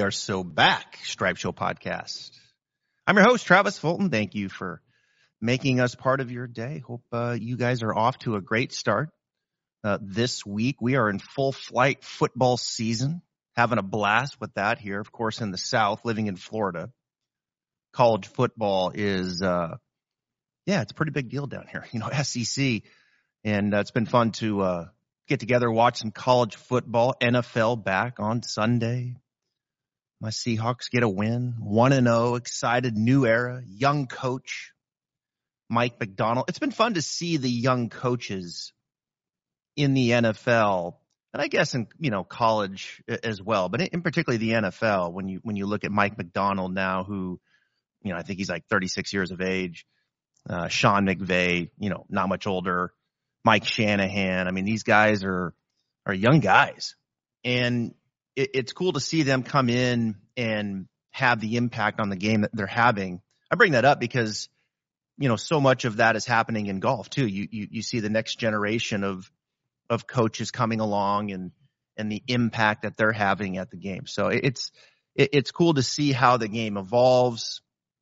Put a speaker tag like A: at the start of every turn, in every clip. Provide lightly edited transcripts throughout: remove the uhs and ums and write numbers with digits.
A: are so back, Stripe Show Podcast. I'm your host, Travis Fulton. Thank you for making us part of your day. Hope you guys are off to a great start. This week, we are in full flight football season, having a blast with that here, of course, in the South, living in Florida. College football is, it's a pretty big deal down here, SEC. And it's been fun to get together, watch some college football, NFL back on Sunday. My Seahawks get a win, 1-0, excited, new era, young coach, Mike Macdonald. It's been fun to see the young coaches in the NFL, and I guess in college as well, but in particularly the NFL. When you look at Mike Macdonald now, who I think he's like 36 years of age, Sean McVay, not much older, Mike Shanahan. I mean, these guys are young guys, and it's cool to see them come in and have the impact on the game that they're having. I bring that up because, so much of that is happening in golf too. You see the next generation of coaches coming along and the impact that they're having at the game. So it's cool to see how the game evolves.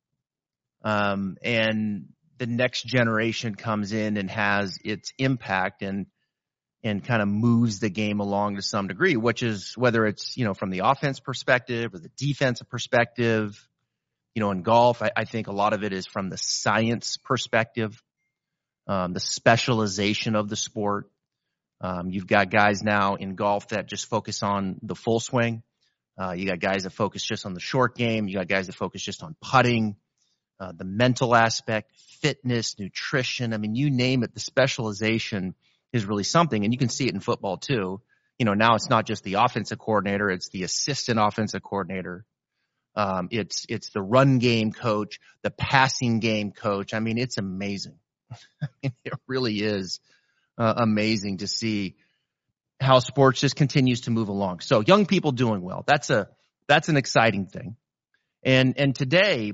A: And the next generation comes in and has its impact and kind of moves the game along to some degree, which is whether it's, from the offense perspective or the defensive perspective. In golf, I think a lot of it is from the science perspective, the specialization of the sport. You've got guys now in golf that just focus on the full swing. You got guys that focus just on the short game. You got guys that focus just on putting, the mental aspect, fitness, nutrition. I mean, you name it, the specialization is really something. And you can see it in football too. Now it's not just the offensive coordinator, it's the assistant offensive coordinator. It's the run game coach, the passing game coach. I mean, it's amazing. It really is amazing to see how sports just continues to move along. So young people doing well. That's an exciting thing. And today,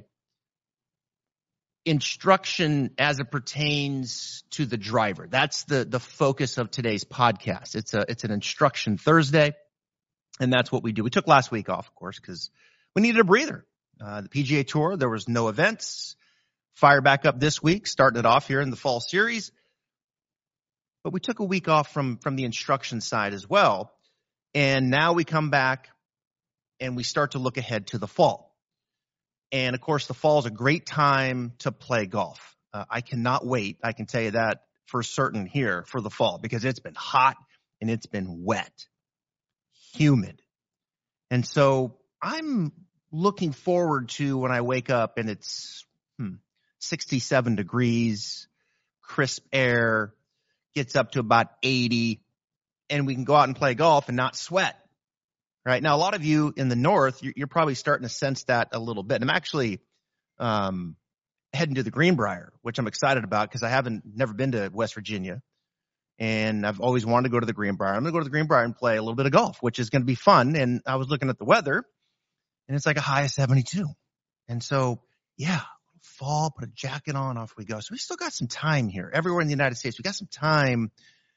A: instruction as it pertains to the driver. That's the focus of today's podcast. It's an Instruction Thursday, and that's what we do. We took last week off, of course, because we needed a breather. The PGA Tour, there was no events. Fire back up this week, starting it off here in the fall series. But we took a week off from the instruction side as well. And now we come back and we start to look ahead to the fall. And, of course, the fall is a great time to play golf. I cannot wait. I can tell you that for certain here for the fall because it's been hot and it's been wet, humid. And so I'm looking forward to when I wake up and it's 67 degrees, crisp air, gets up to about 80, and we can go out and play golf and not sweat. Right now, a lot of you in the north, you're probably starting to sense that a little bit. I'm actually heading to the Greenbrier, which I'm excited about because I never been to West Virginia, and I've always wanted to go to the Greenbrier. I'm going to go to the Greenbrier and play a little bit of golf, which is going to be fun. And I was looking at the weather, and it's like a high of 72. And so, fall, put a jacket on, off we go. So we still got some time here. Everywhere in the United States, we got some time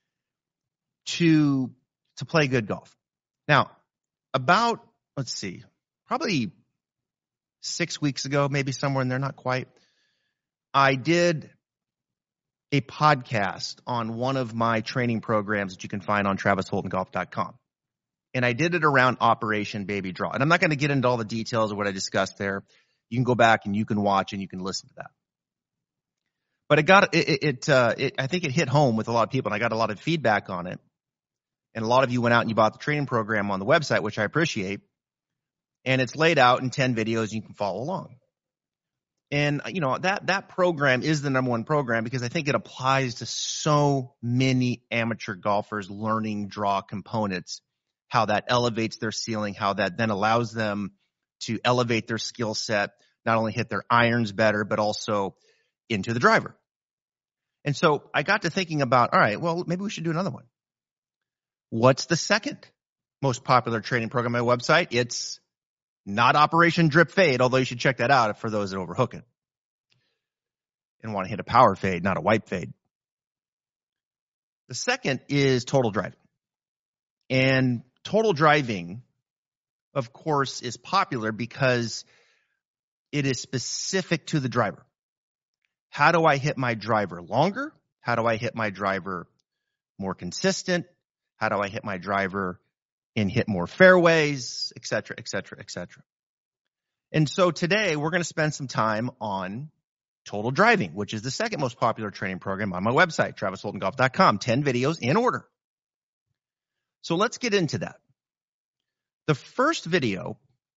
A: to play good golf. Now, about, probably 6 weeks ago, maybe somewhere in there, not quite, I did a podcast on one of my training programs that you can find on TravisHoltonGolf.com. And I did it around Operation Baby Draw. And I'm not going to get into all the details of what I discussed there. You can go back and you can watch and you can listen to that. But I think it hit home with a lot of people, and I got a lot of feedback on it. And a lot of you went out and you bought the training program on the website, which I appreciate. And it's laid out in 10 videos, and you can follow along. And, that program is the number one program because I think it applies to so many amateur golfers learning draw components, how that elevates their ceiling, how that then allows them to elevate their skill set, not only hit their irons better, but also into the driver. And so I got to thinking about, all right, well, maybe we should do another one. What's the second most popular training program on my website? It's not Operation Drip Fade, although you should check that out for those that overhook it and want to hit a power fade, not a wipe fade. The second is Total Driving. And Total Driving of course, is popular because it is specific to the driver. How do I hit my driver longer? How do I hit my driver more consistent? How do I hit my driver and hit more fairways, et cetera, et cetera, et cetera. And so today we're going to spend some time on Total Driving, which is the second most popular training program on my website, TravisFultonGolf.com, 10 videos in order. So let's get into that. The first video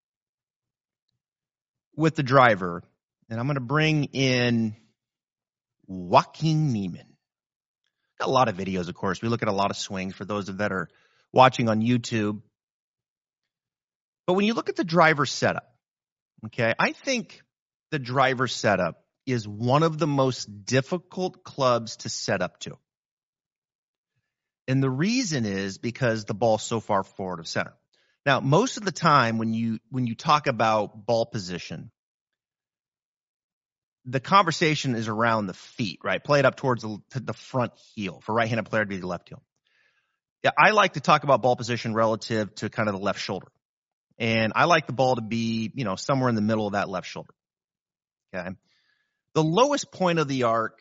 A: with the driver, and I'm going to bring in Joaquin Niemann. Got a lot of videos, of course. We look at a lot of swings for those that are watching on YouTube. But when you look at the driver setup, okay, I think the driver setup is one of the most difficult clubs to set up to. And the reason is because the ball's so far forward of center. Now, most of the time when you talk about ball position, the conversation is around the feet, right? Play it up towards the front heel. For right-handed player, it'd be the left heel. Yeah, I like to talk about ball position relative to kind of the left shoulder. And I like the ball to be, somewhere in the middle of that left shoulder. Okay. The lowest point of the arc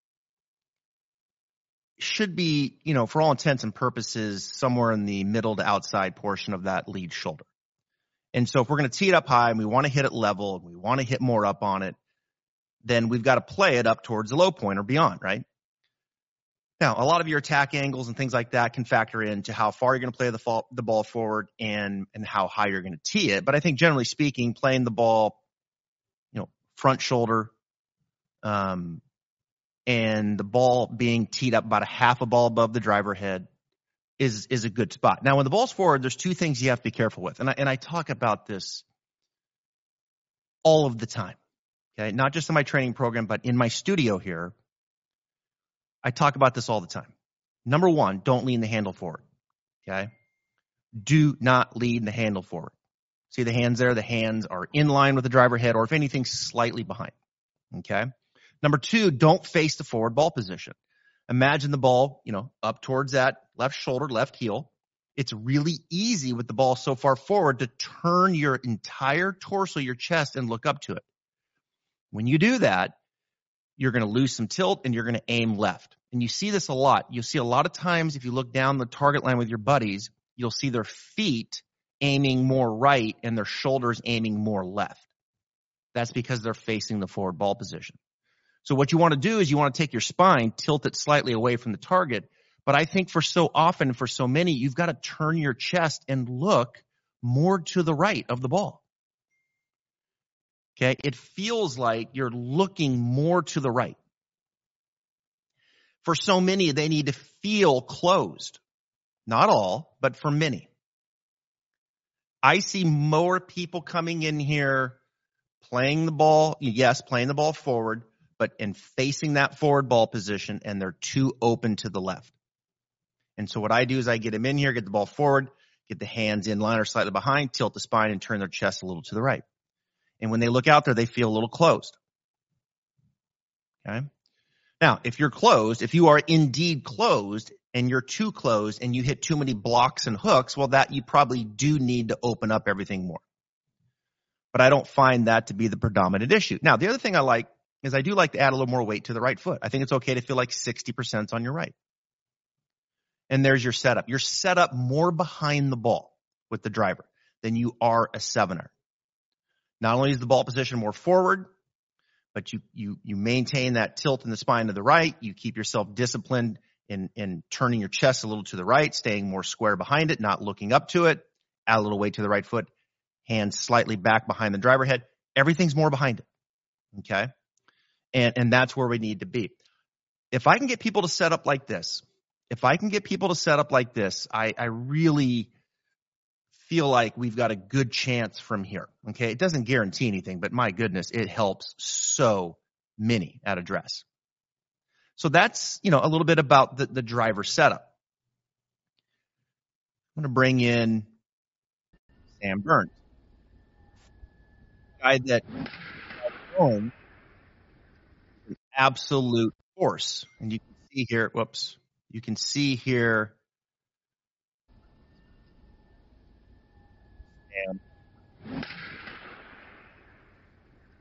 A: should be, for all intents and purposes, somewhere in the middle to outside portion of that lead shoulder. And so if we're going to tee it up high and we want to hit it level and we want to hit more up on it, then we've got to play it up towards the low point or beyond, right? Now, a lot of your attack angles and things like that can factor into how far you're going to play the ball forward and how high you're going to tee it. But I think generally speaking, playing the ball, front shoulder, and the ball being teed up about a half a ball above the driver head is a good spot. Now, when the ball's forward, there's two things you have to be careful with. And I talk about this all of the time. Okay, not just in my training program, but in my studio here, I talk about this all the time. Number one, don't lean the handle forward. Okay, do not lean the handle forward. See the hands there? The hands are in line with the driver head, or if anything, slightly behind. Okay. Number two, don't face the forward ball position. Imagine the ball, up towards that left shoulder, left heel. It's really easy with the ball so far forward to turn your entire torso, your chest, and look up to it. When you do that, you're going to lose some tilt and you're going to aim left. And you see this a lot. You'll see a lot of times if you look down the target line with your buddies, you'll see their feet aiming more right and their shoulders aiming more left. That's because they're facing the forward ball position. So what you want to do is you want to take your spine, tilt it slightly away from the target. But I think for so often, for so many, you've got to turn your chest and look more to the right of the ball. Okay, it feels like you're looking more to the right. For so many, they need to feel closed. Not all, but for many. I see more people coming in here playing the ball, playing the ball forward, but in facing that forward ball position, and they're too open to the left. And so what I do is I get them in here, get the ball forward, get the hands in line or slightly behind, tilt the spine, and turn their chest a little to the right. And when they look out there, they feel a little closed. Okay. Now, if you're closed, if you are indeed closed and you're too closed and you hit too many blocks and hooks, well, that you probably do need to open up everything more. But I don't find that to be the predominant issue. Now, the other thing I like is I do like to add a little more weight to the right foot. I think it's okay to feel like 60% on your right. And there's your setup. You're set up more behind the ball with the driver than you are a 7er. Not only is the ball position more forward, but you maintain that tilt in the spine to the right. You keep yourself disciplined in turning your chest a little to the right, staying more square behind it, not looking up to it. Add a little weight to the right foot, hands slightly back behind the driver head. Everything's more behind it. Okay? And that's where we need to be. If I can get people to set up like this, I really feel like we've got a good chance from here. Okay. It doesn't guarantee anything, but my goodness, it helps so many at address. So that's, a little bit about the driver setup. I'm going to bring in Sam Burns, a guy that has shown an absolute force. And you can see here,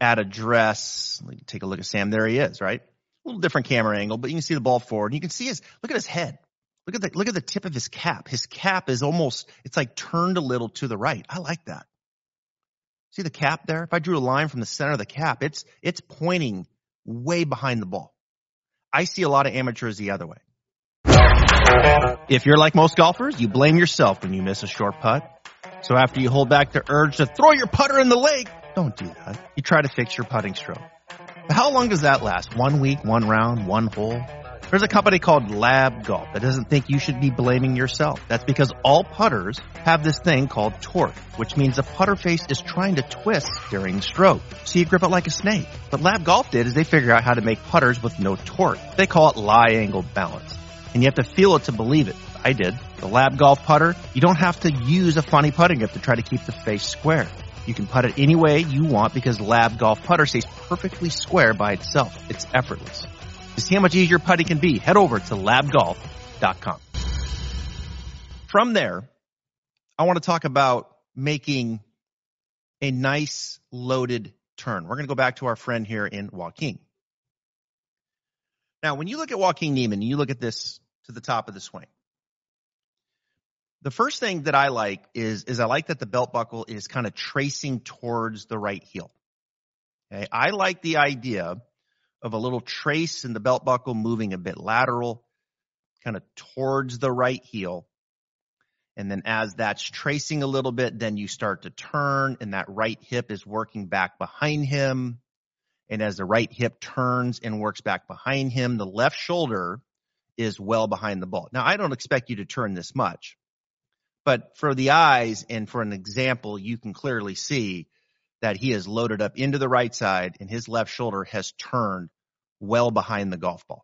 A: at address. Take a look at Sam. There he is, right? A little different camera angle, but you can see the ball forward. And you can see look at his head. Look at the tip of his cap. His cap is it's like turned a little to the right. I like that. See the cap there? If I drew a line from the center of the cap, it's pointing way behind the ball. I see a lot of amateurs the other way. If you're like most golfers, you blame yourself when you miss a short putt. So after you hold back the urge to throw your putter in the lake, don't do that. You try to fix your putting stroke. But how long does that last? 1 week, 1 round, 1 hole? There's a company called Lab Golf that doesn't think you should be blaming yourself. That's because all putters have this thing called torque, which means the putter face is trying to twist during the stroke. So you grip it like a snake. What Lab Golf did is they figured out how to make putters with no torque. They call it lie angle balance. And you have to feel it to believe it. I did. The Lab Golf putter, you don't have to use a funny putting grip to try to keep the face square. You can putt it any way you want because Lab Golf putter stays perfectly square by itself. It's effortless. To see how much easier putting can be, head over to labgolf.com. From there, I want to talk about making a nice loaded turn. We're going to go back to our friend here in Joaquin. Now, when you look at Joaquin Niemann, you look at this to the top of the swing. The first thing that I like is I like that the belt buckle is kind of tracing towards the right heel. Okay? I like the idea of a little trace in the belt buckle moving a bit lateral, kind of towards the right heel. And then as that's tracing a little bit, then you start to turn and that right hip is working back behind him. And as the right hip turns and works back behind him, the left shoulder is well behind the ball. Now, I don't expect you to turn this much, but for the eyes and for an example, you can clearly see that he is loaded up into the right side and his left shoulder has turned well behind the golf ball.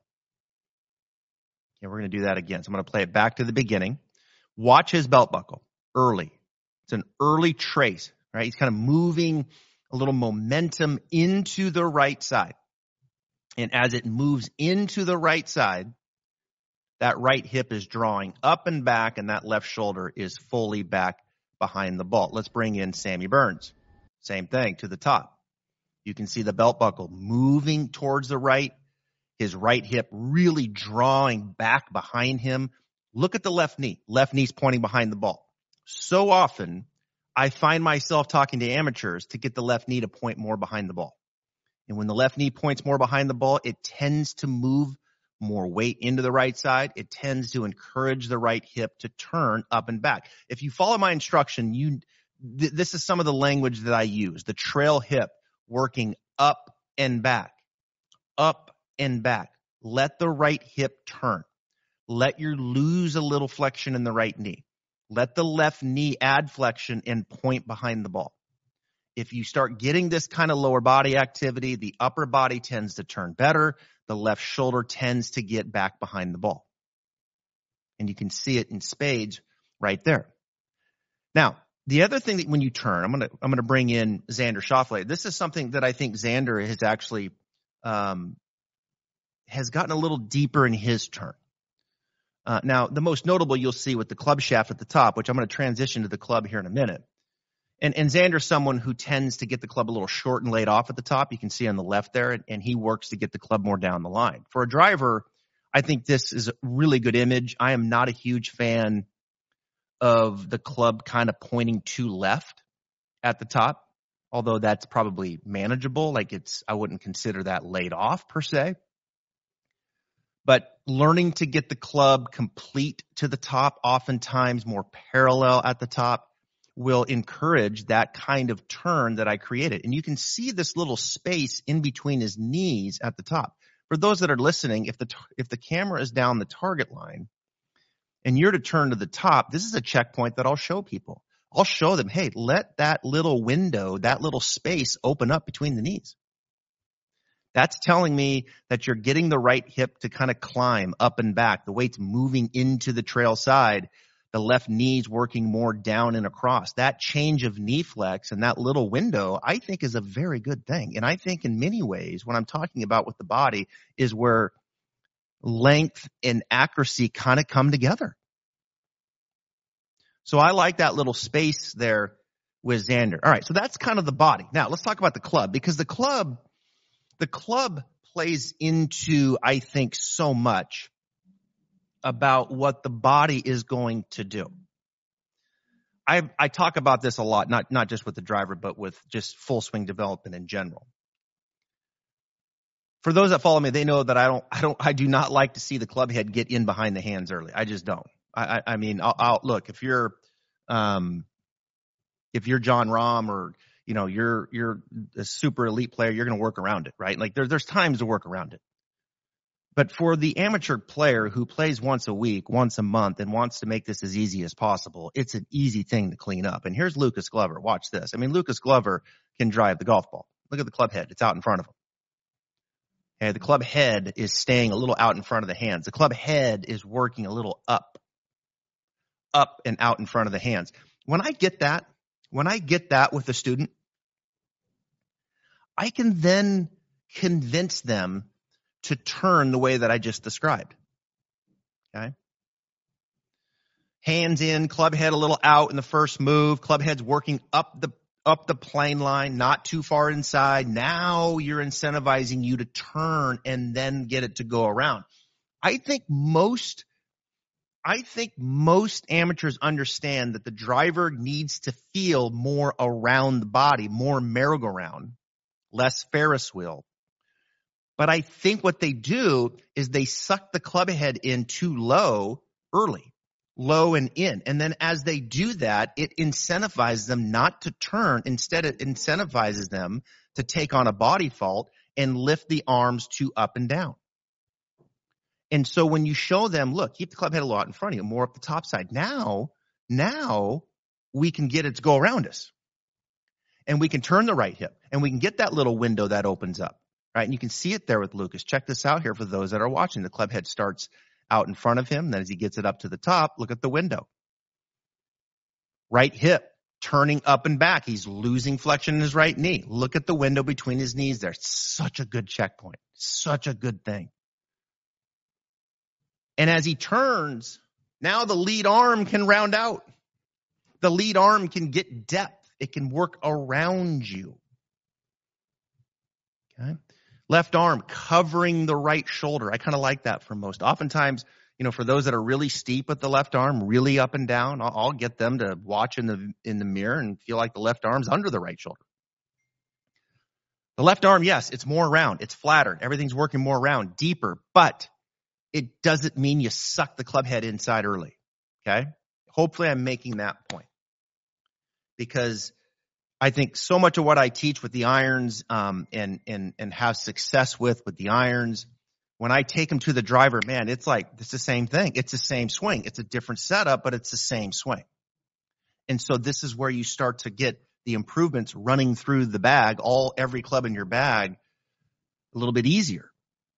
A: Okay, we're going to do that again. So I'm going to play it back to the beginning. Watch his belt buckle early. It's an early trace, right? He's kind of moving a little momentum into the right side. And as it moves into the right side, that right hip is drawing up and back and that left shoulder is fully back behind the ball. Let's bring in Sammy Burns. Same thing to the top. You can see the belt buckle moving towards the right, his right hip really drawing back behind him. Look at the left knee. Left knee's pointing behind the ball. So often, I find myself talking to amateurs to get the left knee to point more behind the ball. And when the left knee points more behind the ball, it tends to move more weight into the right side. It tends to encourage the right hip to turn up and back. If you follow my instruction, this is some of the language that I use. The trail hip working up and back, up and back. Let the right hip turn. Let you lose a little flexion in the right knee. Let the left knee add flexion and point behind the ball. If you start getting this kind of lower body activity, the upper body tends to turn better. The left shoulder tends to get back behind the ball. And you can see it in spades right there. Now, the other thing that when you turn, I'm going to bring in Xander Schauffele. This is something that I think Xander has actually has gotten a little deeper in his turn. Now, the most notable you'll see with the club shaft at the top, which I'm going to transition to the club here in a minute. And Xander's someone who tends to get the club a little short and laid off at the top. You can see on the left there, and he works to get the club more down the line. For a driver, I think this is a really good image. I am not a huge fan of the club kind of pointing to left at the top, although that's probably manageable. I wouldn't consider that laid off per se. But learning to get the club complete to the top, oftentimes more parallel at the top, will encourage that kind of turn that I created. And you can see this little space in between his knees at the top. For those that are listening, if the camera is down the target line and you're to turn to the top, this is a checkpoint that I'll show people. I'll show them, hey, let that little window, that little space open up between the knees. That's telling me that you're getting the right hip to kind of climb up and back. The weight's moving into the trail side. The left knee's working more down and across. That change of knee flex and that little window, I think, is a very good thing. And I think in many ways, what I'm talking about with the body is where length and accuracy kind of come together. So I like that little space there with Xander. All right, so that's kind of the body. Now let's talk about the club, because the club plays into, I think, so much about what the body is going to do. I talk about this a lot, not just with the driver, but with just full swing development in general. For those that follow me, they know that I do not like to see the club head get in behind the hands early. I just don't. I mean, I'll look, if you're Jon Rahm, or you're a super elite player, you're going to work around it, right? Like there's times to work around it. But for the amateur player who plays once a week, once a month, and wants to make this as easy as possible, it's an easy thing to clean up. And here's Lucas Glover. Watch this. I mean, Lucas Glover can drive the golf ball. Look at the club head. It's out in front of him. Okay, the club head is staying a little out in front of the hands. The club head is working a little up and out in front of the hands. When I get that with a student, I can then convince them to turn the way that I just described. Okay. Hands in, club head a little out in the first move. Club head's working up the plane line, not too far inside. Now you're incentivizing you to turn and then get it to go around. I think most amateurs understand that the driver needs to feel more around the body, more merry-go-round, less Ferris wheel. But I think what they do is they suck the club head in too low early, low and in. And then as they do that, it incentivizes them not to turn. Instead, it incentivizes them to take on a body fault and lift the arms too up and down. And so when you show them, look, keep the club head a lot in front of you, more up the top side. Now we can get it to go around us. And we can turn the right hip, and we can get that little window that opens up. Right, and you can see it there with Lucas. Check this out here for those that are watching. The club head starts out in front of him. Then as he gets it up to the top, look at the window. Right hip turning up and back. He's losing flexion in his right knee. Look at the window between his knees there. Such a good checkpoint. Such a good thing. And as he turns, now the lead arm can round out. The lead arm can get depth. It can work around you. Okay. Left arm covering the right shoulder. I kind of like that for most. Oftentimes, for those that are really steep with the left arm, really up and down, I'll get them to watch in the mirror and feel like the left arm's under the right shoulder. The left arm, yes, it's more round. It's flatter. Everything's working more round, deeper, but it doesn't mean you suck the club head inside early. Okay? Hopefully I'm making that point, because I think so much of what I teach with the irons and have success with the irons, when I take them to the driver, man, it's the same thing. It's the same swing. It's a different setup, but it's the same swing. And so this is where you start to get the improvements running through the bag, every club in your bag, a little bit easier.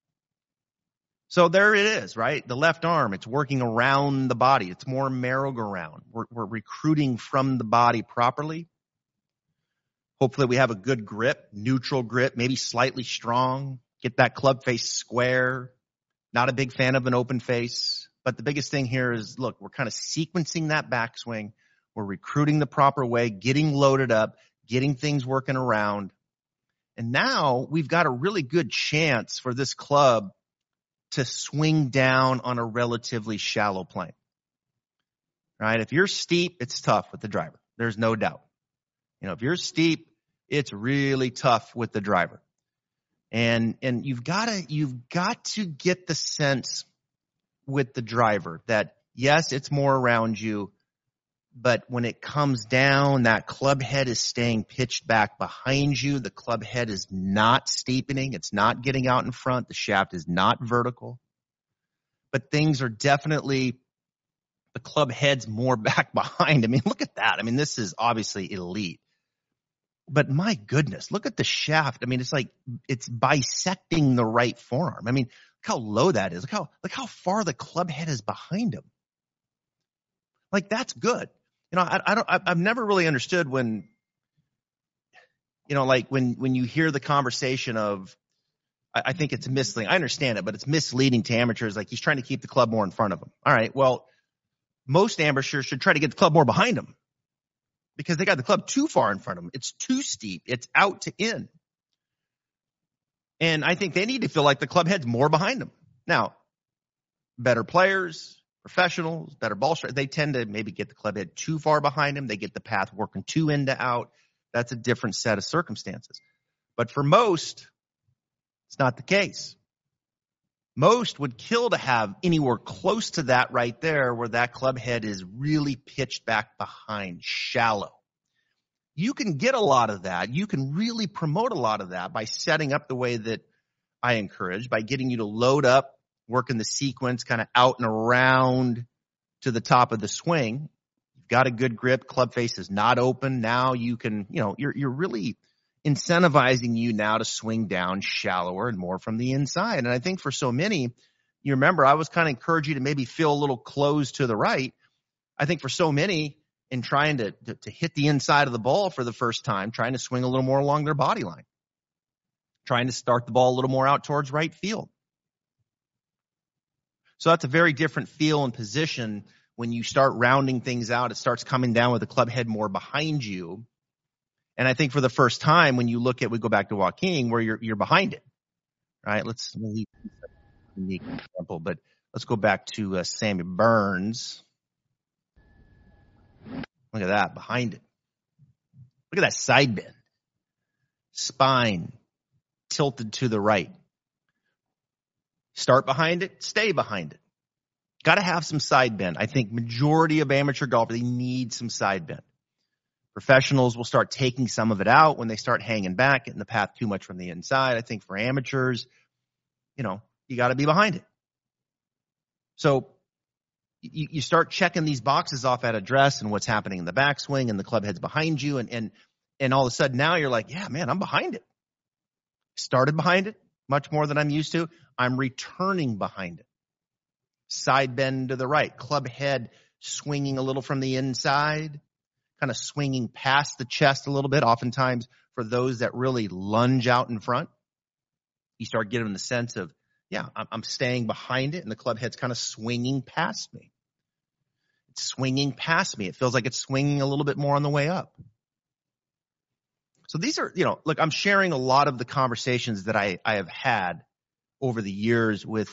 A: So there it is, right? The left arm, it's working around the body. It's more merry-go-round. We're recruiting from the body properly. Hopefully we have a good grip, neutral grip, maybe slightly strong. Get that club face square. Not a big fan of an open face. But the biggest thing here is, look, we're kind of sequencing that backswing. We're recruiting the proper way, getting loaded up, getting things working around. And now we've got a really good chance for this club to swing down on a relatively shallow plane. Right? If you're steep, it's tough with the driver. There's no doubt. If you're steep, it's really tough with the driver. And you've got to get the sense with the driver that, yes, it's more around you, but when it comes down, that club head is staying pitched back behind you. The club head is not steepening. It's not getting out in front. The shaft is not vertical. But things are definitely, the club head's more back behind. I mean, look at that. I mean, this is obviously elite. But my goodness, look at the shaft. I mean, it's bisecting the right forearm. I mean, look how low that is. Look how far the club head is behind him. That's good. I've never really understood when you hear the conversation of, I think it's misleading. I understand it, but it's misleading to amateurs. He's trying to keep the club more in front of him. All right. Well, most amateurs should try to get the club more behind him, because they got the club too far in front of them. It's too steep. It's out to in. And I think they need to feel like the club head's more behind them. Now, better players, professionals, better ball strikers, they tend to maybe get the club head too far behind them. They get the path working too in to out. That's a different set of circumstances. But for most, it's not the case. Most would kill to have anywhere close to that right there where that club head is really pitched back behind, shallow. You can get a lot of that. You can really promote a lot of that by setting up the way that I encourage, by getting you to load up, working the sequence kind of out and around to the top of the swing. You've got a good grip. Club face is not open. Now you can, you're really incentivizing you now to swing down shallower and more from the inside. And I think for so many, you remember, I was kind of encouraging you to maybe feel a little closed to the right. I think for so many, in trying to hit the inside of the ball for the first time, trying to swing a little more along their body line, trying to start the ball a little more out towards right field. So that's a very different feel and position when you start rounding things out. It starts coming down with the club head more behind you. And I think for the first time, when you look at, we go back to Joaquin, where you're behind it, right? Let's leave a unique example, but let's go back to Sammy Burns. Look at that, behind it. Look at that side bend. Spine tilted to the right. Start behind it, stay behind it. Got to have some side bend. I think majority of amateur golfers, they need some side bend. Professionals will start taking some of it out when they start hanging back, getting the path too much from the inside. I think for amateurs, you got to be behind it. So you start checking these boxes off at address and what's happening in the backswing and the club head's behind you. And all of a sudden now you're like, yeah, man, I'm behind it. Started behind it much more than I'm used to. I'm returning behind it. Side bend to the right. Club head swinging a little from the inside, kind of swinging past the chest a little bit. Oftentimes for those that really lunge out in front, you start getting the sense of, yeah, I'm staying behind it, and the club head's kind of swinging past me. It's swinging past me. It feels like it's swinging a little bit more on the way up. So these are, look, I'm sharing a lot of the conversations that I have had over the years with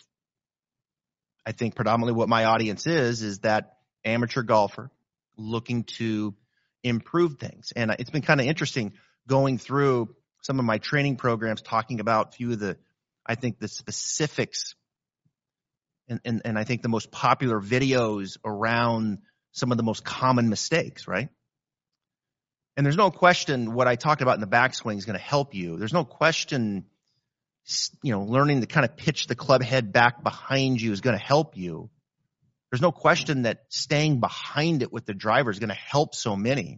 A: I think predominantly what my audience is that amateur golfer looking to improve things. And it's been kind of interesting going through some of my training programs, talking about a few of the specifics and I think the most popular videos around some of the most common mistakes, right? And there's no question what I talked about in the backswing is going to help you. There's no question, learning to kind of pitch the club head back behind you is going to help you. There's no question that staying behind it with the driver is going to help so many.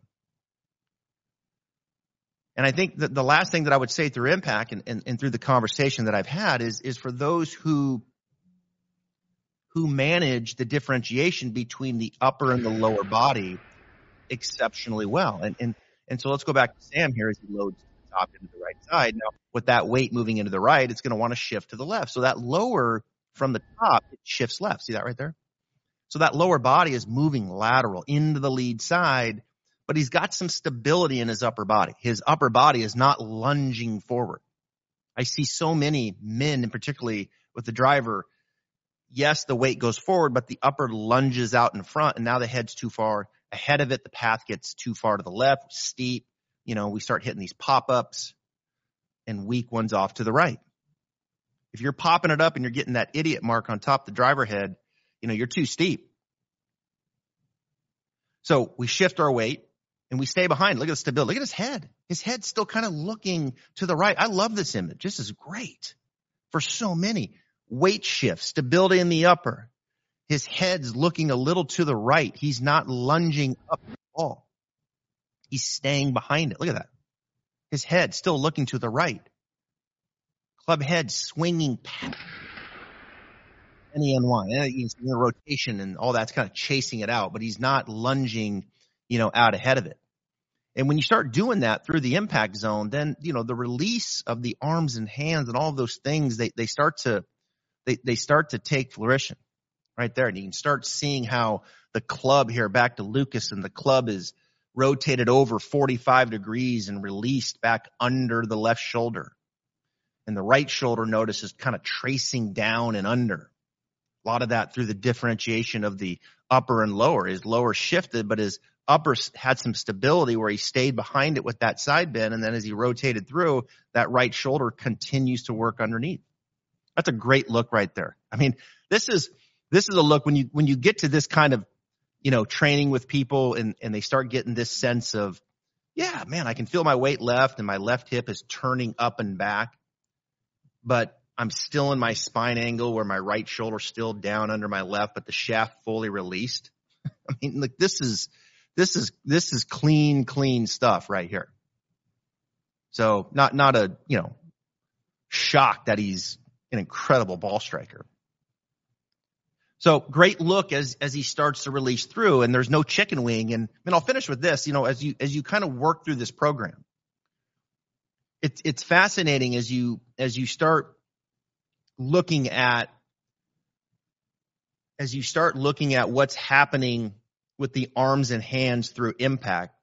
A: And I think that the last thing that I would say through Impact and through the conversation that I've had is for those who manage the differentiation between the upper and the lower body exceptionally well. And so let's go back to Sam here as he loads the top into the right side. Now, with that weight moving into the right, it's going to want to shift to the left. So that lower from the top, it shifts left. See that right there? So that lower body is moving lateral into the lead side, but he's got some stability in his upper body. His upper body is not lunging forward. I see so many men, and particularly with the driver, yes, the weight goes forward, but the upper lunges out in front, and now the head's too far ahead of it. The path gets too far to the left, steep. We start hitting these pop-ups and weak ones off to the right. If you're popping it up and you're getting that idiot mark on top of the driver head, you're too steep. So we shift our weight and we stay behind. Look at the stability. Look at his head. His head's still kind of looking to the right. I love this image. This is great for so many. Weight shift, stability in the upper. His head's looking a little to the right. He's not lunging up the ball. He's staying behind it. Look at that. His head still looking to the right. Club head swinging past NENY. He's in the rotation and all that's kind of chasing it out, but he's not lunging, out ahead of it. And when you start doing that through the impact zone, then, the release of the arms and hands and all of those things, they start to take fruition right there. And you can start seeing how the club here, back to Lucas, and the club is rotated over 45 degrees and released back under the left shoulder. And the right shoulder, notice, is kind of tracing down and under. A lot of that through the differentiation of the upper and lower. His lower shifted, but his upper had some stability where he stayed behind it with that side bend. And then as he rotated through, that right shoulder continues to work underneath. That's a great look right there. I mean, this is a look when you get to this kind of, training with people and they start getting this sense of, yeah, man, I can feel my weight left and my left hip is turning up and back, but I'm still in my spine angle where my right shoulder still down under my left, but the shaft fully released. I mean, look, this is clean stuff right here. So not a, shock that he's an incredible ball striker. So great look as he starts to release through, and there's no chicken wing. And I'll finish with this, as you kind of work through this program, it's fascinating as you start looking at what's happening with the arms and hands through impact.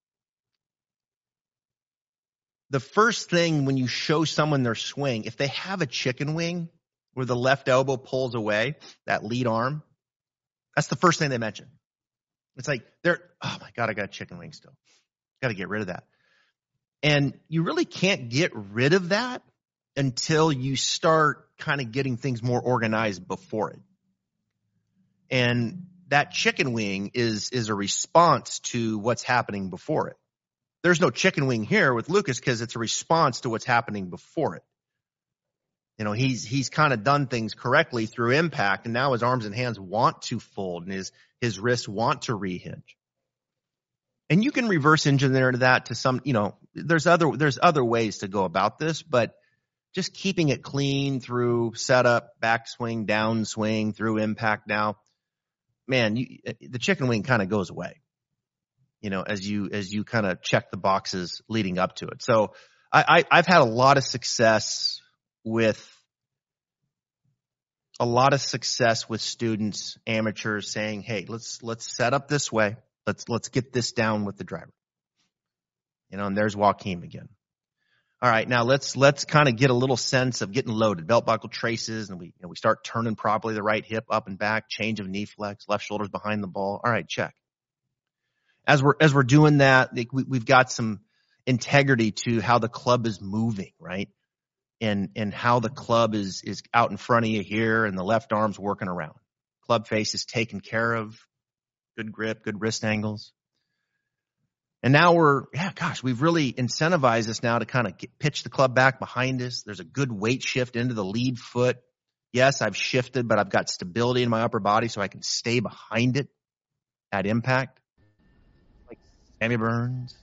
A: The first thing when you show someone their swing, if they have a chicken wing where the left elbow pulls away, that lead arm, that's the first thing they mention. It's like oh my God, I got a chicken wing still. Got to get rid of that. And you really can't get rid of that until you start kind of getting things more organized before it. And that chicken wing is a response to what's happening before it. There's no chicken wing here with Lucas because it's a response to what's happening before it. He's kind of done things correctly through impact, and now his arms and hands want to fold, and his wrists want to rehinge. And you can reverse engineer that to some, there's other ways to go about this, but just keeping it clean through setup, backswing, downswing, through impact now, man, the chicken wing kind of goes away, as you kind of check the boxes leading up to it. So I've had a lot of success with students, amateurs saying, hey, let's set up this way. Let's get this down with the driver. And there's Joaquim again. All right, now let's kind of get a little sense of getting loaded. Belt buckle traces, and we start turning properly the right hip up and back, change of knee flex, left shoulder's behind the ball. All right, check. As we're doing that, we've got some integrity to how the club is moving, right? And how the club is out in front of you here, and the left arm's working around. Club face is taken care of. Good grip, good wrist angles. And now we've really incentivized us now to kind of pitch the club back behind us. There's a good weight shift into the lead foot. Yes, I've shifted, but I've got stability in my upper body so I can stay behind it at impact. Like Sammy Burns.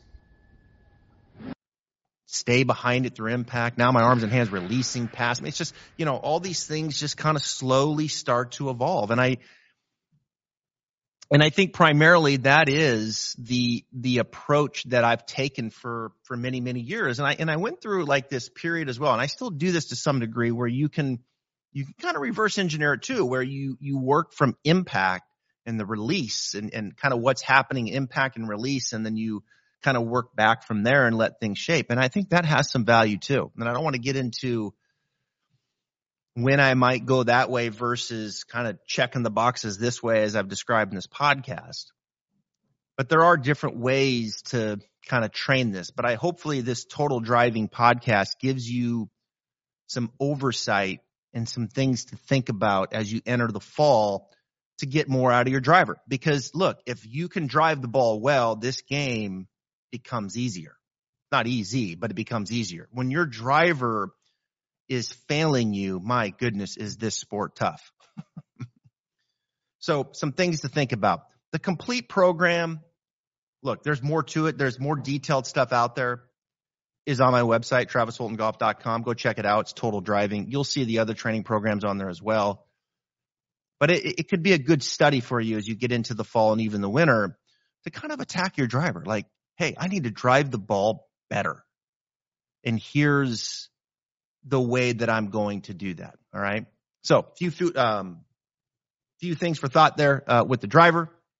A: Stay behind it through impact. Now my arms and hands releasing past me. It's just, all these things just kind of slowly start to evolve. And I think primarily that is the approach that I've taken for many, many years. And I went through like this period as well. And I still do this to some degree where you can kind of reverse engineer it too, where you work from impact and the release and kind of what's happening, impact and release. And then you kind of work back from there and let things shape. And I think that has some value too. And I don't want to get into when I might go that way versus kind of checking the boxes this way as I've described in this podcast. But there are different ways to kind of train this. But hopefully this Total Driving podcast gives you some oversight and some things to think about as you enter the fall to get more out of your driver. Because look, if you can drive the ball well, this game becomes easier. Not easy, but it becomes easier. When your driver is failing you, my goodness, is this sport tough. So some things to think about. The complete program, look, there's more to it. There's more detailed stuff out there. Is on my website, TravisFultongolf.com. Go check it out. It's Total Driving. You'll see the other training programs on there as well. But it could be a good study for you as you get into the fall and even the winter to kind of attack your driver. Like, hey, I need to drive the ball better. And here's the way that I'm going to do that. All right. So few things for thought there with the driver.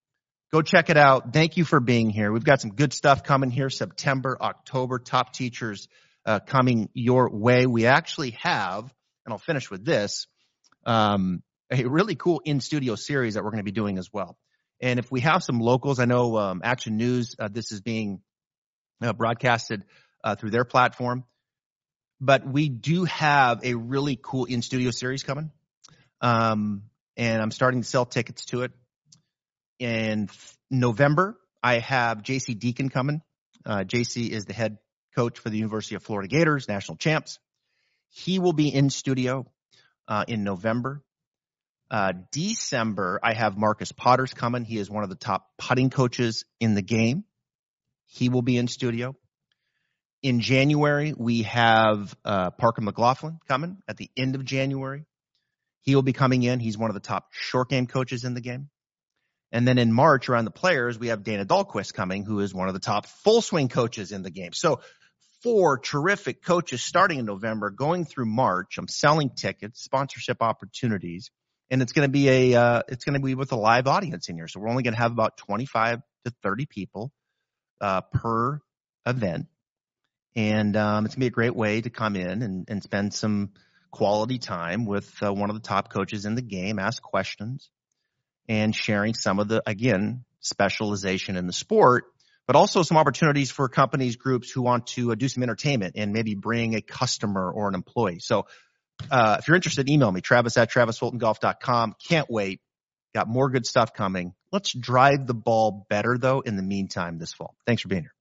A: Go check it out. Thank you for being here. We've got some good stuff coming here, September, October, top teachers coming your way. We actually have, and I'll finish with this, a really cool in-studio series that we're going to be doing as well. And if we have some locals, I know Action News, this is being broadcasted through their platform. But we do have a really cool in-studio series coming. And I'm starting to sell tickets to it. In November, I have JC Deacon coming. JC is the head coach for the University of Florida Gators, national champs. He will be in studio in November. December, I have Marcus Potters coming. He is one of the top putting coaches in the game. He will be in studio. In January, we have Parker McLaughlin coming at the end of January. He will be coming in. He's one of the top short game coaches in the game. And then in March, around the players, we have Dana Dahlquist coming, who is one of the top full swing coaches in the game. So 4 terrific coaches starting in November, going through March. I'm selling tickets, sponsorship opportunities, and it's going to be with a live audience in here. So we're only going to have about 25 to 30 people per event. And it's going to be a great way to come in and spend some quality time with one of the top coaches in the game, ask questions, and sharing some of the, again, specialization in the sport, but also some opportunities for companies, groups who want to do some entertainment and maybe bring a customer or an employee. So if you're interested, email me, Travis@TravisFultonGolf.com. Can't wait. Got more good stuff coming. Let's drive the ball better, though, in the meantime this fall. Thanks for being here.